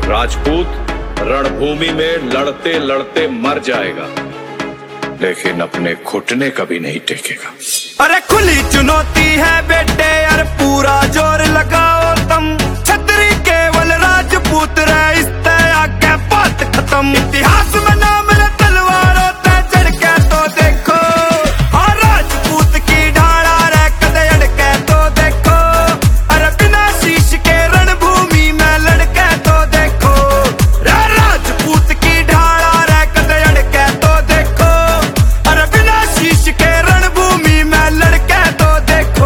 राजपूत रणभूमि में लड़ते लड़ते मर जाएगा, लेकिन अपने घुटने कभी नहीं टेकेगा। अरे खुली चुनौती है बेटे, अरे पूरा जोर लगाओ तुम। छतरी केवल राजपूत रहे, इस आगे बात खत्म। इतिहास में नाम ले तलवारों ते चढ़ के तो देखो, हाँ राजपूत की ढाला रे कदे अड़ के तो देखो। अरे बिना शीश के रणभूमि में लड़के तो देखो, रे राजपूत की ढाला रे कदे अड़ के तो देखो। अरे बिना शीश के रणभूमि में लड़के तो देखो।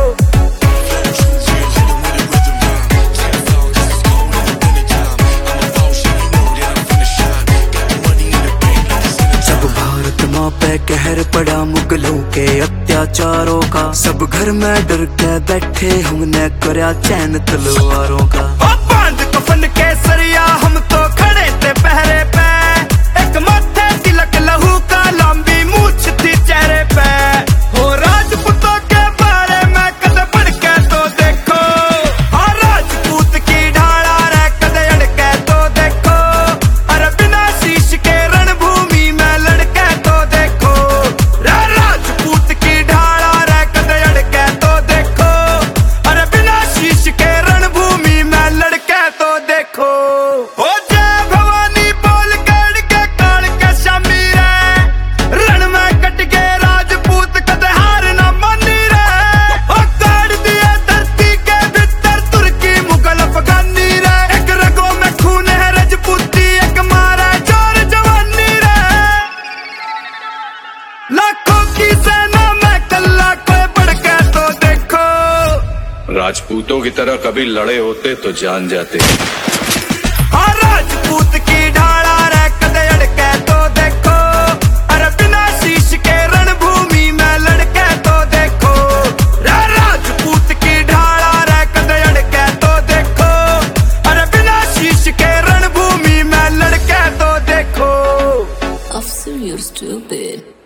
जब भारत माँ पे कहर पड़ा मुगलों के अत्याचारों का, सब घर में डर के बैठे हमने करया चैन तलवारों का। बांध कफन के सरिया हम तो खड़े थे पहरे पे, एक माथे तिलक लहू का लंबी मूछ थी चेहरे पे। हो राजपूतों के बारे में कदे पढ़ के तो देखो, हाँ राजपूत की ढाला रे कदे अड़ के तो देखो। अरे बिना शीश के रणभूमि में लड़के तो देखो, रे राजपूत की ढाला रे कदे अड़ के तो देखो। अरे बिना शीश के रणभूमि में लड़के तो देखो। हो जय भवानी बोल गढ़ के काल के शामी रे, रण में कट के राजपूत कदे हार न मानी रे। हो गाड़ दिया धरती के भीतर तुर्की मुगल अफगानी रे, एक रगों में खून है राजपूती, एक मारा जोर जवानी रे। लाखों की सेना में कल्ला कोई बढ़ के तो देखो, राजपूतों की तरह कभी लड़े होते तो जान जाते। हाँ राजपूत की ढाला रे कदे अड़ के तो देखो। अरे बिना शीश के रणभूमि में लड़के तो देखो, रे राजपूत की ढाला रे कदे अड़ के तो देखो। अरे बिना शीश के रणभूमि में लड़के तो देखो। Officer, you're stupid.